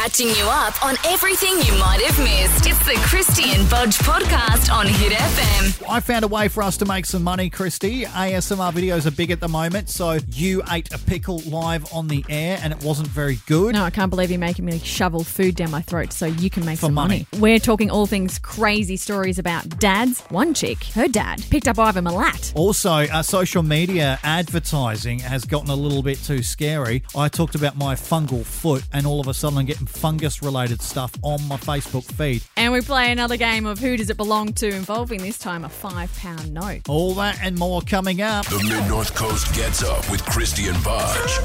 catching you up on everything you might have missed. It's the Christy and Budge podcast on Hit FM. I found a way for us to make some money, Christy. ASMR videos are big at the moment, so you ate a pickle live on the air and it wasn't very good. No, I can't believe you're making me shovel food down my throat so you can make For some money. We're talking all things crazy stories about dads. One chick, her dad, picked up Ivan Milat. Also, social media advertising has gotten a little bit too scary. I talked about my fungal foot and all of a sudden I'm getting fungus-related stuff on my Facebook feed. And we play another game of Who Does It Belong To, involving this time a £5 note. All that and more coming up. The Mid-North Coast gets up with Christy and Budge.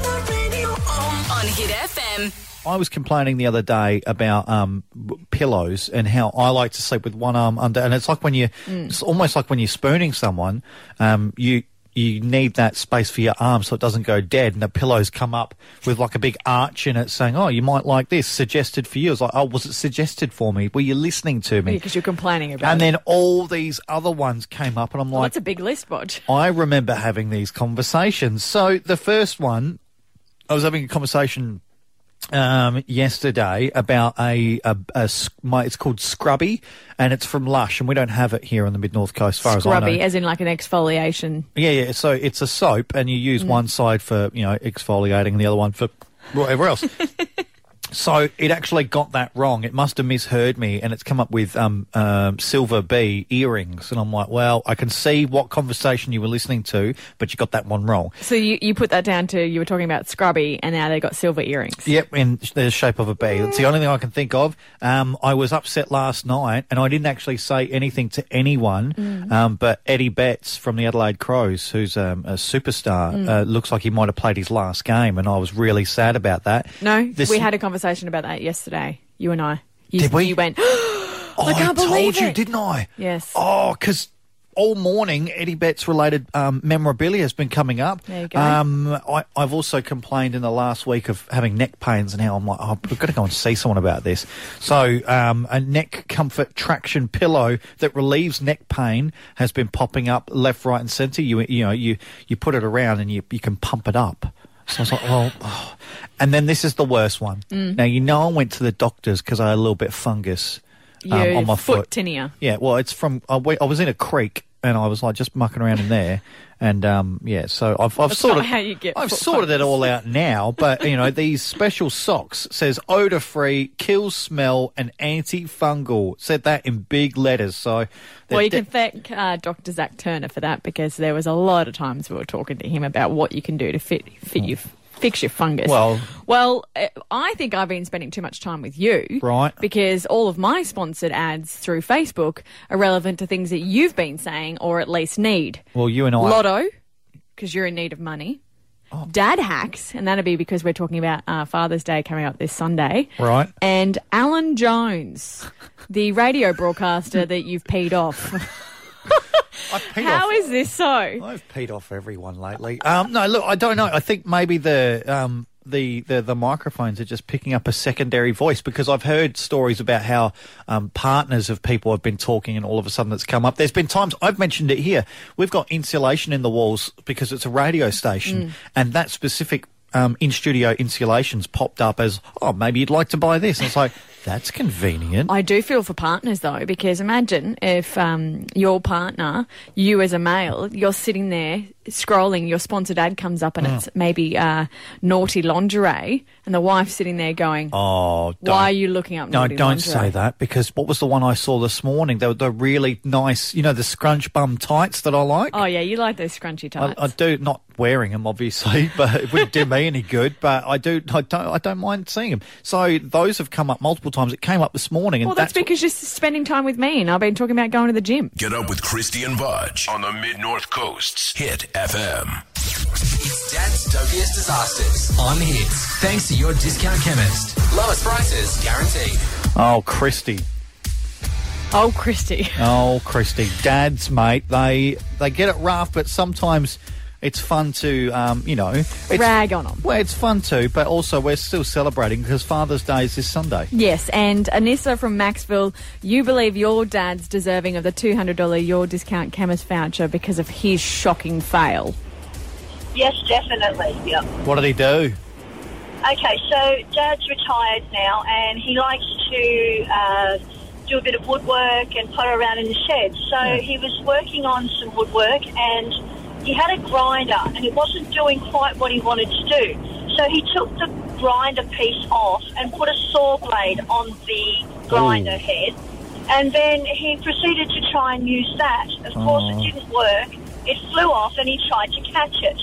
On Hit FM. I was complaining the other day about pillows and how I like to sleep with one arm under, and it's like when it's almost like when you're spooning someone, you need that space for your arm so it doesn't go dead, and the pillows come up with like a big arch in it saying, oh, you might like this, suggested for you. It's like, oh, was it suggested for me? Were you listening to me? Because you're complaining about And it. then all these other ones came up and I'm like, That's a big list, Bodge. I remember having these conversations. So the first one, I was having a conversation yesterday about it's called Scrubby, and it's from Lush, and we don't have it here on the Mid-North Coast, as far as I know. Scrubby, as in like an exfoliation. Yeah. So it's a soap, and you use one side for, exfoliating and the other one for whatever else. So it actually got that wrong. It must have misheard me, and it's come up with Silver Bee earrings. And I'm like, well, I can see what conversation you were listening to, but you got that one wrong. So you put that down to, you were talking about Scrubby, and now they got silver earrings. Yep, in the shape of a bee. That's the only thing I can think of. I was upset last night, and I didn't actually say anything to anyone, but Eddie Betts from the Adelaide Crows, who's a superstar, looks like he might have played his last game, and I was really sad about that. No, we had a conversation about that yesterday, you and I. Did we? You went, I can't believe told you, it. didn't I? Yes. Oh, because all morning Eddie Betts related memorabilia has been coming up. There you go. I've also complained in the last week of having neck pains and how I'm like, oh, I've got to go and see someone about this. So a neck comfort traction pillow that relieves neck pain has been popping up left, right and centre. You put it around and you can pump it up. So I was like, well, and then this is the worst one. Now, I went to the doctors because I had a little bit of fungus on my foot. Tinea. Yeah, well, it's from, I was in a creek and I was like just mucking around in there. And, so I've That's sort not of, how you get I've foot sorted it fungus. all out now, but, these special socks says odor-free, kills smell and antifungal. Said that in big letters, so. Well, you can thank Dr. Zach Turner for that, because there was a lot of times we were talking to him about what you can do to fix your fungus. Well, I think I've been spending too much time with you. Right. Because all of my sponsored ads through Facebook are relevant to things that you've been saying or at least need. Well, you and I. Lotto, because you're in need of money. Oh. Dad hacks, and that'll be because we're talking about Father's Day coming up this Sunday. Right. And Alan Jones, the radio broadcaster that you've peed off. How is this so? I've peed off everyone lately. No, look, I don't know. I think maybe the microphones are just picking up a secondary voice, because I've heard stories about how partners of people have been talking and all of a sudden it's come up. There's been times, I've mentioned it here, we've got insulation in the walls because it's a radio station, and that specific in-studio insulation's popped up as, oh, maybe you'd like to buy this. And it's like, that's convenient. I do feel for partners, though, because imagine if your partner, you as a male, you're sitting there scrolling, your sponsored ad comes up and it's maybe naughty lingerie, and the wife's sitting there going, oh, why are you looking up naughty don't lingerie? say that, because what was the one I saw this morning? They were the really nice, the scrunch bum tights that I like. Oh, yeah, you like those scrunchy tights. I do, not wearing them, obviously, but it wouldn't do me any good, but I don't mind seeing them. So those have come up multiple times. It came up this morning. And well, that's because you're spending time with me, and I've been talking about going to the gym. Get up with Christy and Budge on the Mid-North Coast's Hit FM. It's Dad's Dopiest Disasters on Hits. Thanks to your discount chemist. Lowest prices guaranteed. Oh, Christy. Oh, Christy. Oh, Christy. Dads, mate, they get it rough, but sometimes it's fun to, rag on them. Well, it's fun too, but also we're still celebrating because Father's Day is this Sunday. Yes, and Anissa from Maxville, you believe your dad's deserving of the $200 Your Discount Chemist voucher because of his shocking fail. Yes, definitely, yeah. What did he do? Okay, so Dad's retired now, and he likes to do a bit of woodwork and putter around in the shed. So he was working on some woodwork, and he had a grinder, and it wasn't doing quite what he wanted to do. So he took the grinder piece off and put a saw blade on the grinder head, and then he proceeded to try and use that. Of course, it didn't work. It flew off, and he tried to catch it.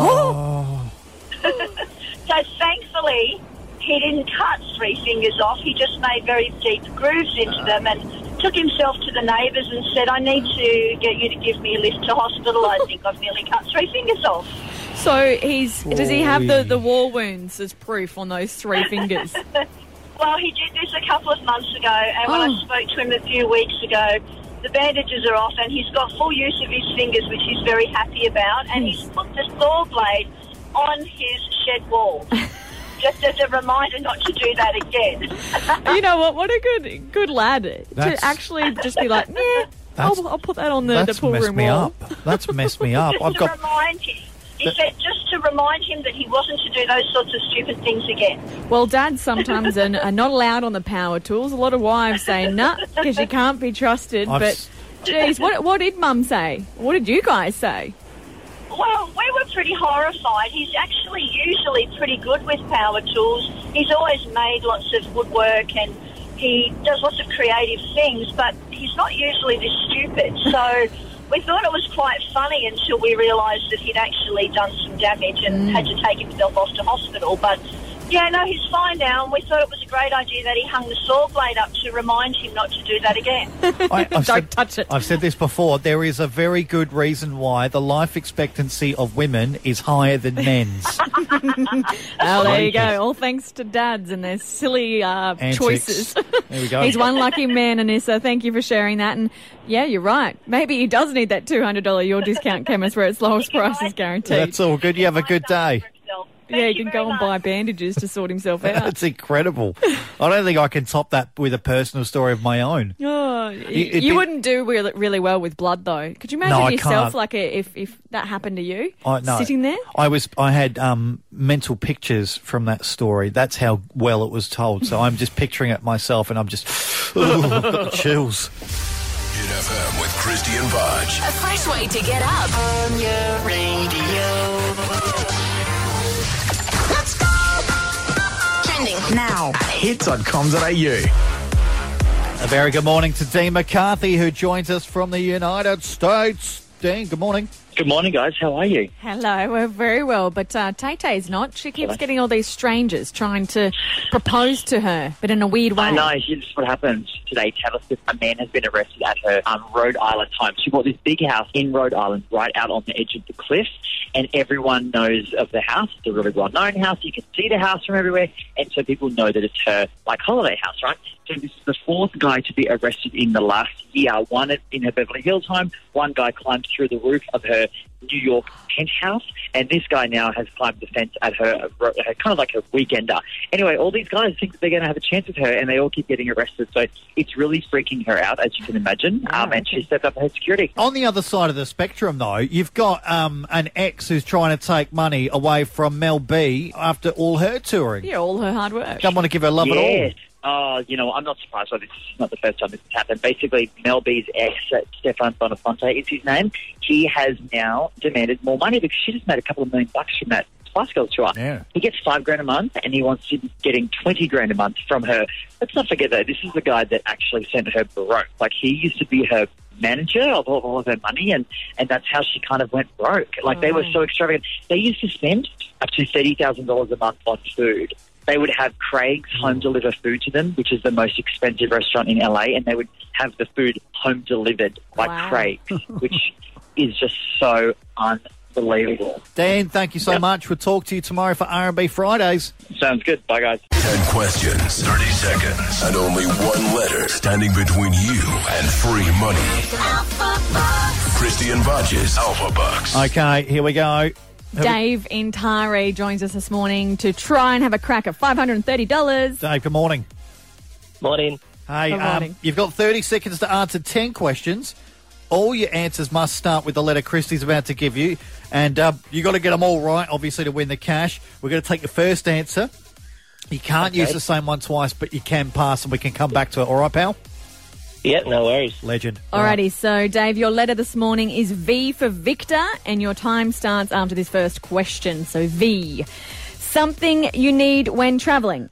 So thankfully, he didn't cut 3 fingers off. He just made very deep grooves into them and took himself to the neighbours and said, I need to get you to give me a lift to hospital. I think I've nearly cut 3 fingers off. So does he have the war wounds as proof on those 3 fingers? Well, he did this a couple of months ago, and when I spoke to him a few weeks ago, the bandages are off, and he's got full use of his fingers, which he's very happy about, and he's put the saw blade on his shed wall. Just as a reminder not to do that again. You know what? What a good lad to actually just be like, yeah, I'll put that on the pool room wall. That's messed me up. Remind him. He said just to remind him that he wasn't to do those sorts of stupid things again. Well, dads sometimes are not allowed on the power tools. A lot of wives say, nah, because you can't be trusted. But, geez, what did Mum say? What did you guys say? Well, we were pretty horrified. He's actually usually pretty good with power tools. He's always made lots of woodwork and he does lots of creative things, but he's not usually this stupid. So we thought it was quite funny until we realised that he'd actually done some damage and had to take himself off to hospital. But, yeah, no, he's fine now, and we thought it was a great idea that he hung the saw blade up to remind him not to do that again. Don't touch it. I've said this before. There is a very good reason why the life expectancy of women is higher than men's. Oh, there you go. All thanks to dads and their silly choices. There we go. He's one lucky man, Anissa. Thank you for sharing that. And, yeah, you're right. Maybe he does need that $200 Your Discount Chemist where it's lowest prices guaranteed. That's all good. You have a good day. Yeah, he can go and buy bandages to sort himself out. That's incredible. I don't think I can top that with a personal story of my own. Oh, you wouldn't do really well with blood, though. Could you imagine yourself, like, if that happened to you, sitting there? I had mental pictures from that story. That's how well it was told. So I'm just picturing it myself, and I'm just got the chills. Hit FM with Christy and Budge. A fresh way to get up. On your radio. Let's go! Trending now at hits.com.au. A very good morning to Dean McCarthy, who joins us from the United States. Dean, good morning. Good morning, guys. How are you? Hello, we're very well, but Tay-Tay's not. She keeps getting all these strangers trying to propose to her, but in a weird way. I know. This is what happened today. Taylor Swift, a man has been arrested at her Rhode Island home. She bought this big house in Rhode Island right out on the edge of the cliff, and everyone knows of the house. It's a really well-known house. You can see the house from everywhere, and so people know that it's her, holiday house, right? So this is the fourth guy to be arrested in the last year. One in her Beverly Hills home, one guy climbed through the roof of her New York penthouse, and this guy now has climbed the fence at her kind of like a weekender. Anyway, all these guys think that they're going to have a chance with her, and they all keep getting arrested. So it's really freaking her out, as you can imagine, and she stepped up her security. On the other side of the spectrum, though, you've got an ex who's trying to take money away from Mel B after all her touring. Yeah, all her hard work. Don't want to give her love at all. I'm not surprised by this. This is not the first time this has happened. Basically, Mel B's ex, Stefan Bonafonte is his name. He has now demanded more money because she just made a couple of $1 million from that Spice Girls tour. Yeah. He gets $5,000 a month, and he wants to be getting $20,000 a month from her. Let's not forget, though, this is the guy that actually sent her broke. He used to be her manager of all of her money, and that's how she kind of went broke. They were so extravagant. They used to spend up to $30,000 a month on food. They would have Craig's home deliver food to them, which is the most expensive restaurant in LA, and they would have the food home delivered by Craig's, which is just so unbelievable. Dan, thank you so much. We'll talk to you tomorrow for R&B Fridays. Sounds good. Bye, guys. 10 questions, 30 seconds, and only one letter standing between you and free money. Alpha Bucks. Christy and Budge's Alpha Bucks. Okay, here we go. Dave in Taree joins us this morning to try and have a crack at $530. Dave, good morning. Morning. Hey, Good morning. You've got 30 seconds to answer 10 questions. All your answers must start with the letter Christy's about to give you. And you've got to get them all right, obviously, to win the cash. We're going to take your first answer. You can't use the same one twice, but you can pass and we can come back to it. All right, pal? Yeah, no worries. Legend. Alrighty, so Dave, your letter this morning is V for Victor, and your time starts after this first question. So V. Something you need when travelling.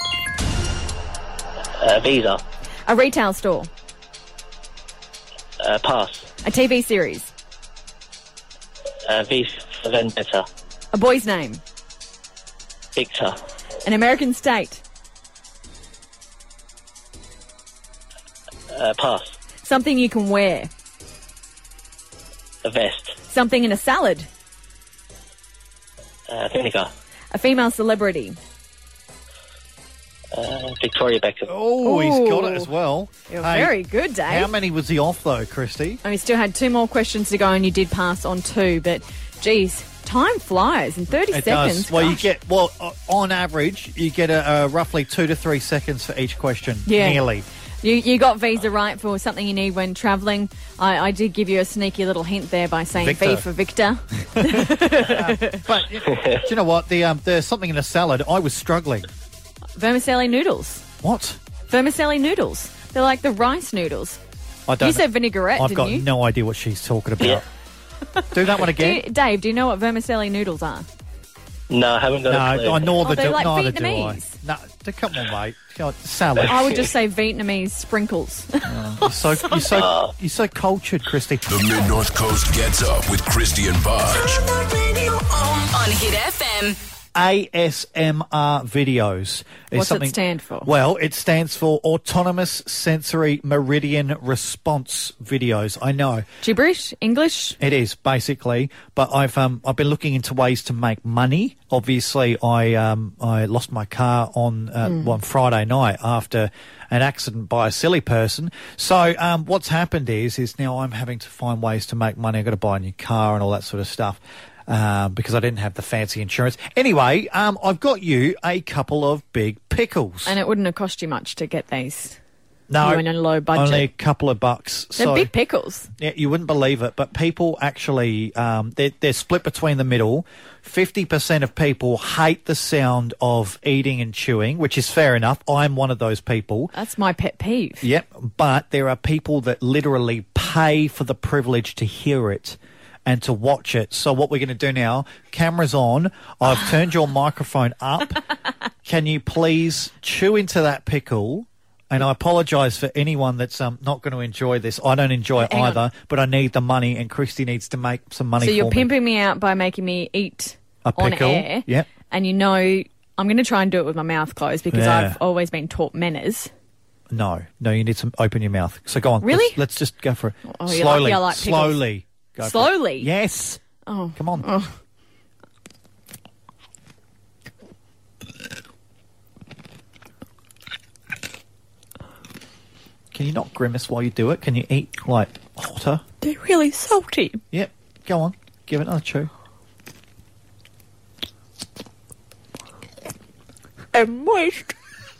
Visa. A retail store. Pass. A TV series. V for Vendetta. A boy's name. Victor. An American state. Pass. Something you can wear. A vest. Something in a salad. Vinegar. A female celebrity. Victoria Beckham. Oh, he's got it as well. You're Hey, very good, Dave. How many was he off, though, Christy? And we still had 2 more questions to go, and you did pass on 2. But, geez, time flies in 30 It seconds. does. Well, Gosh. on average, you get roughly 2 to 3 seconds for each question. Yeah. Nearly. You got Visa right for something you need when travelling. I did give you a sneaky little hint there by saying Victor. V for Victor. But do you know what? There's something in a salad. I was struggling. Vermicelli noodles. What? Vermicelli noodles. They're like the rice noodles. I don't You said vinaigrette, I've didn't got you? no idea what she's talking about. Do that one again. Dave, do you know what vermicelli noodles are? No, I haven't got a clue. I nor the they're do, like neither do I. Vietnamese. No, come on, mate. God, salad. I would just say Vietnamese sprinkles. You're so cultured, Christy. The Mid-North Coast gets up with Christy and Budge. On Hit FM. ASMR videos. What's it stand for? Well, it stands for Autonomous Sensory Meridian Response Videos. I know. Gibberish? English? It is, basically, but I've been looking into ways to make money. Obviously, I lost my car on Friday night after an accident by a silly person. So what's happened is now I'm having to find ways to make money. I've got to buy a new car and all that sort of stuff. Because I didn't have the fancy insurance. Anyway, I've got you a couple of big pickles. And it wouldn't have cost you much to get these. No, You went on a low budget. only a couple of bucks. They're big pickles. Yeah, you wouldn't believe it, but people actually, they're split between the middle. 50% of people hate the sound of eating and chewing, which is fair enough. I'm one of those people. That's my pet peeve. Yep, but there are people that literally pay for the privilege to hear it and to watch it. So what we're going to do now, camera's on. I've turned your microphone up. Can you please chew into that pickle? And I apologise for anyone that's not going to enjoy this. I don't enjoy it Hang on. either, but I need the money, and Christy needs to make some money So for you're me. pimping me out by making me eat A on pickle, air. yep. And you know I'm going to try and do it with my mouth closed because Yeah. I've always been taught manners. No, you need to open your mouth. So go on. Really? Let's just go for it. Oh, you're slowly, lucky I like pickles. slowly. Go for it. Slowly? Yes. Oh. Come on. Oh. Can you not grimace while you do it? Can you eat, like, hotter? They're really salty. Yep. Go on. Give it another chew. And moist.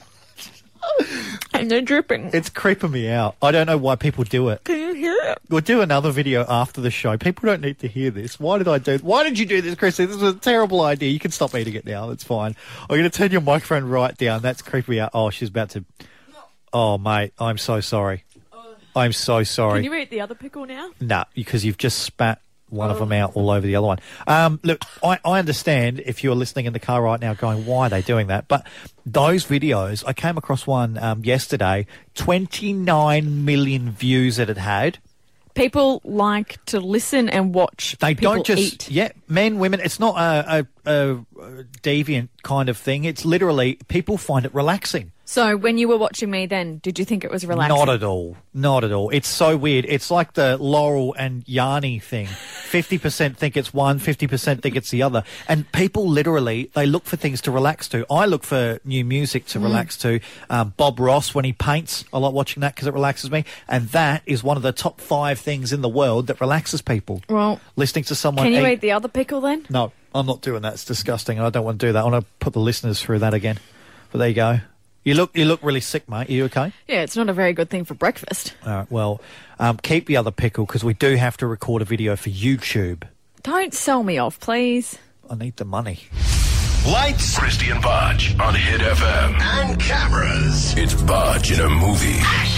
And they're dripping. It's creeping me out. I don't know why people do it. Can you hear it? We'll do another video after the show. People don't need to hear this. Why did you do this, Chrissy? This was a terrible idea. You can stop eating it now. That's fine. I'm going to turn your microphone right down. That's creeping me out. Oh, she's about to... Oh, mate, I'm so sorry. I'm so sorry. Can you eat the other pickle now? No, because you've just spat one of them out all over the other one. Look, I understand if you're listening in the car right now going, why are they doing that? But those videos, I came across one yesterday, 29 million views that it had. People like to listen and watch They people don't just, eat. yeah, men, women, it's not a deviant kind of thing. It's literally, people find it relaxing. So when you were watching me then, did you think it was relaxing? Not at all. Not at all. It's so weird. It's like the Laurel and Yanni thing. 50% think it's one, 50% think it's the other. And people literally, they look for things to relax to. I look for new music to relax to. Bob Ross, when he paints, I like watching that because it relaxes me. And that is one of the top 5 things in the world that relaxes people. Well, Listening to someone can you eat the other pickle then? No, I'm not doing that. It's disgusting. And I don't want to do that. I want to put the listeners through that again. But there you go. You look really sick, mate. Are you okay? Yeah, it's not a very good thing for breakfast. All right, well, keep the other pickle because we do have to record a video for YouTube. Don't sell me off, please. I need the money. Lights, Christy and Bodge on Hit FM. And cameras. It's Bodge in a movie.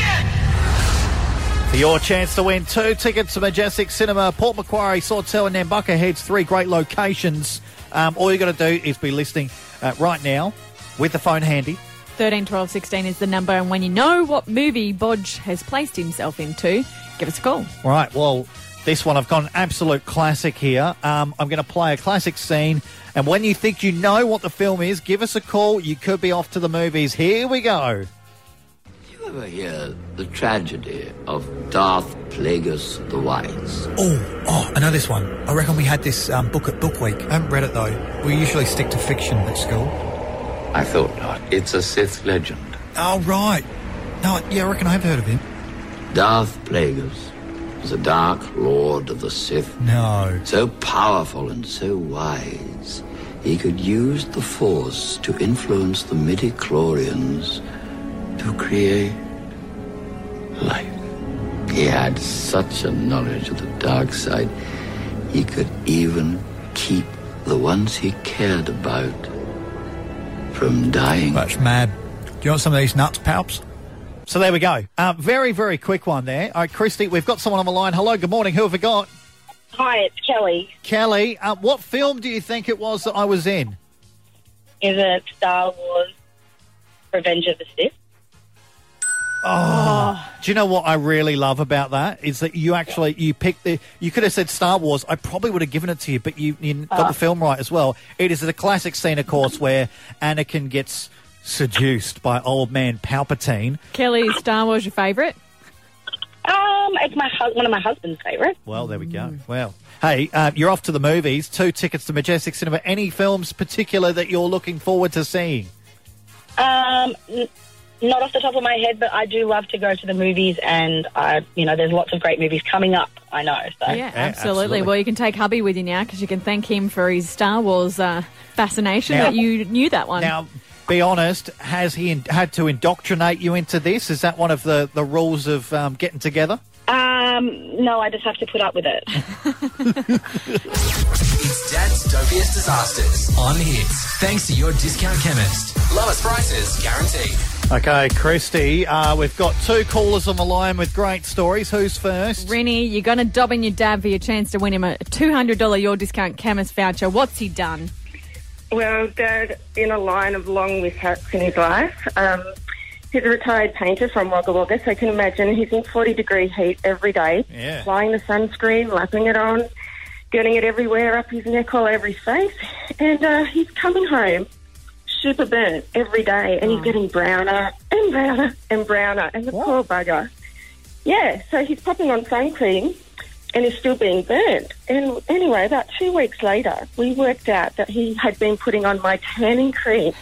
For your chance to win 2 tickets to Majestic Cinema, Port Macquarie, Sawtell and Nambucca Heads, 3 great locations. All you got to do is be listening right now with the phone handy. 13 12 16 is the number, and when you know what movie Bodge has placed himself into, give us a call. Right, well, this one I've got an absolute classic here. I'm going to play a classic scene, and when you think you know what the film is, give us a call. You could be off to the movies. Here we go. Did you ever hear the tragedy of Darth Plagueis the Wise? Oh, I know this one. I reckon we had this book at Book Week. I haven't read it, though. We usually stick to fiction at school. I thought not. It's a Sith legend. Oh, right. No, yeah, I reckon I've heard of him. Darth Plagueis was a dark lord of the Sith. No. So powerful and so wise, he could use the Force to influence the midi-chlorians to create life. He had such a knowledge of the dark side, he could even keep the ones he cared about from dying. That's mad. Do you want some of these nuts, Palps? So there we go. Very, very quick one there. All right, Christy, we've got someone on the line. Hello, good morning. Who have we got? Hi, it's Kelly. Kelly, what film do you think it was that I was in? Is it Star Wars Revenge of the Sith? Oh, do you know what I really love about that? Is that you picked you could have said Star Wars. I probably would have given it to you, but you got the film right as well. It is the classic scene, of course, where Anakin gets seduced by old man Palpatine. Kelly, is Star Wars your favourite? It's one of my husband's favourites. Well, there we go. Well, hey, you're off to the movies. 2 tickets to Majestic Cinema. Any films particular that you're looking forward to seeing? Not off the top of my head, but I do love to go to the movies, and there's lots of great movies coming up. I know. So. Yeah, absolutely. Well, you can take hubby with you now because you can thank him for his Star Wars fascination. That you knew that one. Now, be honest, has he had to indoctrinate you into this? Is that one of the rules of getting together? No, I just have to put up with it. It's Dad's Dopiest Disasters on Hits. Thanks to your discount chemist. Lowest prices guaranteed. Okay, Christy, we've got 2 callers on the line with great stories. Who's first? Rennie, you're going to dob in your dad for your chance to win him a $200 Your Discount Chemist voucher. What's he done? Well, Dad, in a line of long mishaps in his life, he's a retired painter from Wagga Wagga, so you can imagine he's in 40-degree heat every day, applying the sunscreen, lapping it on, getting it everywhere, up his neck, all over his face, and he's coming home super burnt every day, and he's getting browner and browner and browner, and the poor bugger. Yeah, so he's popping on sun cream, and he's still being burnt. And anyway, about 2 weeks later, we worked out that he had been putting on my tanning cream.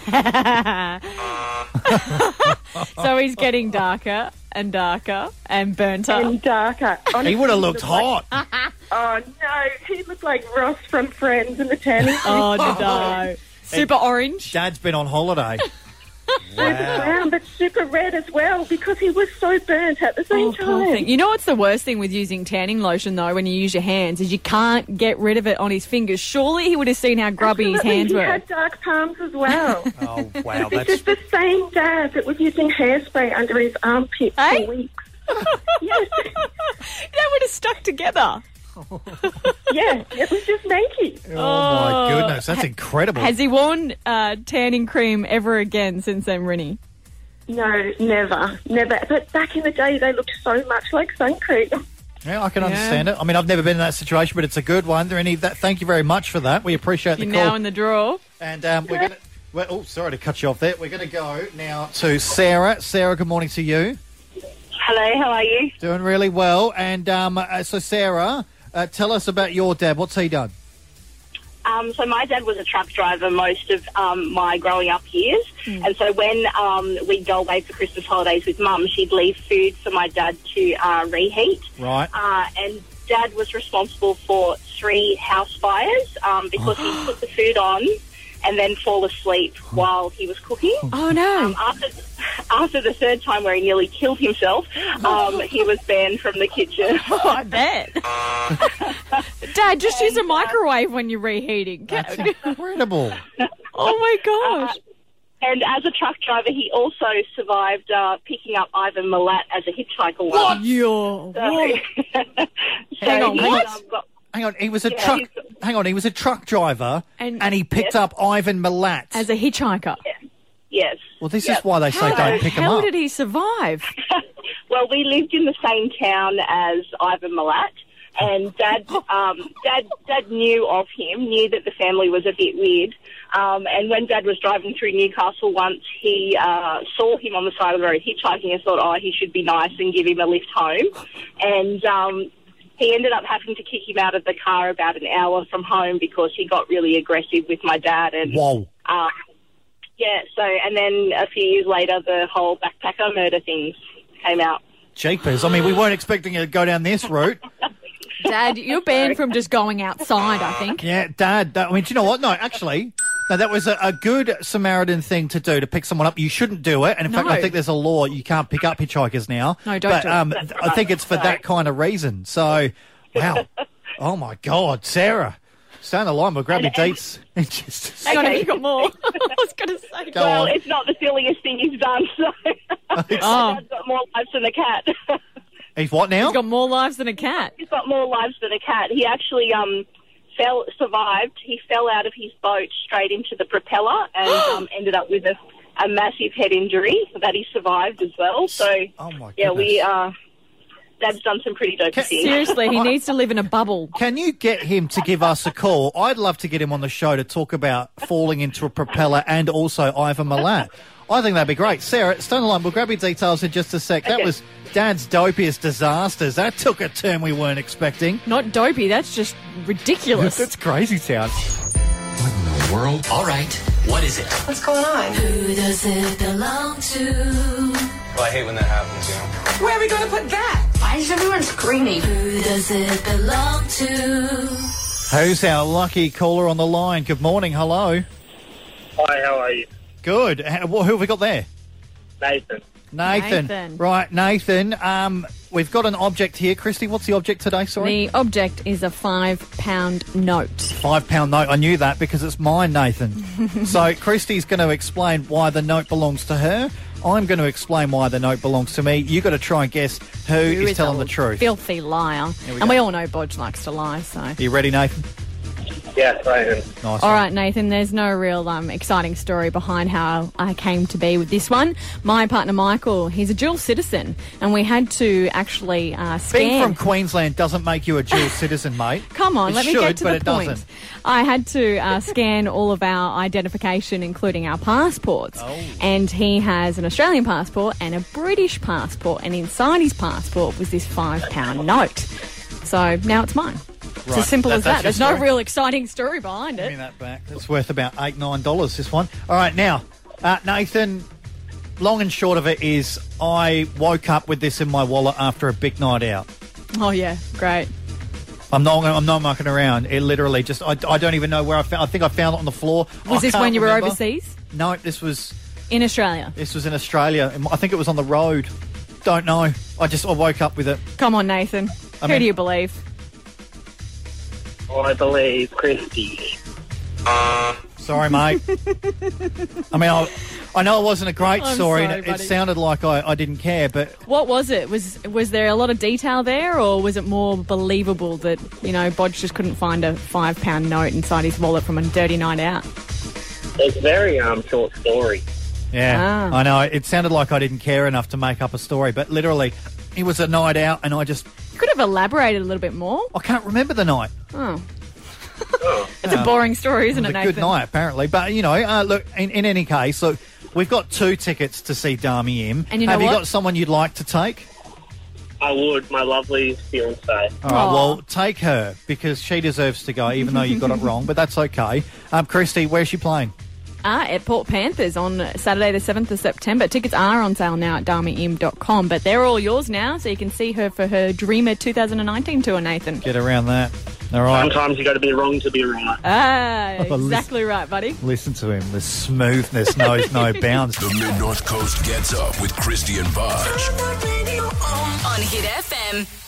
So he's getting darker and darker and burnt up. And darker. Honestly, he would have looked hot. Oh, no. He looked like Ross from Friends in the tanning cream. Oh, no. Super orange. Dad's been on holiday. Super brown, but super red as well, because he was so burnt at the same time. You know what's the worst thing with using tanning lotion, though, when you use your hands, is you can't get rid of it on his fingers. Surely he would have seen how grubby his hands were. He had dark palms as well. Oh, wow. This is the same Dad that was using hairspray under his armpits for weeks. Yes. That would have stuck together. Yeah, it was just Mankey. Oh, my goodness. That's incredible. Has he worn tanning cream ever again since then, Rennie? No, never. But back in the day, they looked so much like sun cream. Yeah, I can understand it. I mean, I've never been in that situation, but it's a good one. Thank you very much for that. We appreciate the call. You're now in the draw. And we're going to... Oh, sorry to cut you off there. We're going to go now to Sarah. Sarah, good morning to you. Hello, how are you? Doing really well. And so, Sarah... tell us about your dad. What's he done? So my dad was a truck driver most of my growing up years. And so when we'd go away for Christmas holidays with Mum, she'd leave food for my dad to reheat. Right. And Dad was responsible for 3 house fires because he put the food on and then fall asleep while he was cooking. Oh, no. After the third time where he nearly killed himself, he was banned from the kitchen. Oh, I bet. Dad, just use a microwave when you're reheating. That's incredible. Oh, my gosh. And as a truck driver, he also survived picking up Ivan Milat as a hitchhiker once. What? Hang on, what? Hang on, he was a truck. Hang on, he was a truck driver, and he picked up Ivan Milat as a hitchhiker. Yes. Well, this is why they say don't pick him up. How did he survive? Well, we lived in the same town as Ivan Milat, and Dad knew of him, knew that the family was a bit weird. And when Dad was driving through Newcastle once, he saw him on the side of the road hitchhiking and thought, oh, he should be nice and give him a lift home. And he ended up having to kick him out of the car about an hour from home because he got really aggressive with my dad. And whoa. And then a few years later, the whole backpacker murder thing came out. Jeepers. I mean, we weren't expecting you to go down this route. Dad, you're banned from just going outside, I think. Yeah, Dad. I mean, do you know what? No, actually, that was a good Samaritan thing to do, to pick someone up. You shouldn't do it. And in fact, I think there's a law you can't pick up hitchhikers now. No, don't do it. I think it's for that kind of reason. So, wow. Oh, my God. Sarah. Stay on the line. We'll grab your dates. Hang on, you got more. I was going to say. Well, it's not the silliest thing he's done, so my dad's got more lives than a cat. He's what now? He's got more lives than a cat. He's got more lives than a cat. He actually survived. He fell out of his boat straight into the propeller and ended up with a massive head injury that he survived as well. So, Dad's done some pretty dopey things. Seriously, he needs to live in a bubble. Can you get him to give us a call? I'd love to get him on the show to talk about falling into a propeller and also Ivan Milat. I think that'd be great. Sarah, stay on the line. We'll grab your details in just a sec. That was Dad's dopiest disasters. That took a turn we weren't expecting. Not dopey, that's just ridiculous. That's crazy town. What in the world? All right, what is it? What's going on? Who does it belong to? Well, I hate when that happens, you know. Where are we going to put that? Why is everyone screaming? Who does it belong to? Who's our lucky caller on the line? Good morning, hello. Hi, how are you? Good. Who have we got there? Nathan. Right, Nathan. We've got an object here. Christy, what's the object today, sorry? The object is a £5 note. £5 note. I knew that because it's mine, Nathan. So Christy's going to explain why the note belongs to her. I'm going to explain why the note belongs to me. You've got to try and guess who is telling the truth. Filthy liar. And we all know Bodge likes to lie, so... Are you ready, Nathan? Yes, I am. Nice. All right, Nathan, there's no real exciting story behind how I came to be with this one. My partner, Michael, he's a dual citizen, and we had to actually scan... Being from Queensland doesn't make you a dual citizen, mate. Come on, let me get to the point. Doesn't. I had to scan all of our identification, including our passports. Oh. And he has an Australian passport and a British passport, and inside his passport was this £5 note. So now it's mine. It's as simple as that. There's no real exciting story behind it. Give me that back. It's worth about $8, $9, this one. All right, now, Nathan, long and short of it is I woke up with this in my wallet after a big night out. Oh, yeah. Great. I'm not mucking around. It literally just, I don't even know where I found. I think I found it on the floor. Was this when you were overseas? No, this was... In Australia? This was in Australia. I think it was on the road. Don't know. I woke up with it. Come on, Nathan. Who do you believe? I believe Christy. Sorry, mate. I mean, I know it wasn't a great story. Sorry, it sounded like I didn't care, but... What was it? Was there a lot of detail there, or was it more believable that, Bodge just couldn't find a £5 note inside his wallet from a dirty night out? It's a very short story. Yeah, I know. It sounded like I didn't care enough to make up a story, but literally, it was a night out and I just... You could have elaborated a little bit more. I can't remember the night. Oh. It's a boring story, isn't it, Nathan? It was a good night, apparently. But, look, in any case, look, we've got 2 tickets to see Dami M. And Have you got someone you'd like to take? I would, my lovely fiancée. All right, well, take her, because she deserves to go, even though you got it wrong, but that's okay. Christy, where's she playing? At Port Panthers on Saturday the 7th of September. Tickets are on sale now at DamiM.com, but they're all yours now, so you can see her for her Dreamer 2019 tour, Nathan. Get around that. All right. Sometimes you got to be wrong to be right. Exactly right, buddy. Listen to him. The smoothness knows no bounds. The Mid-North Coast gets up with Christy and Budge. On Hit FM.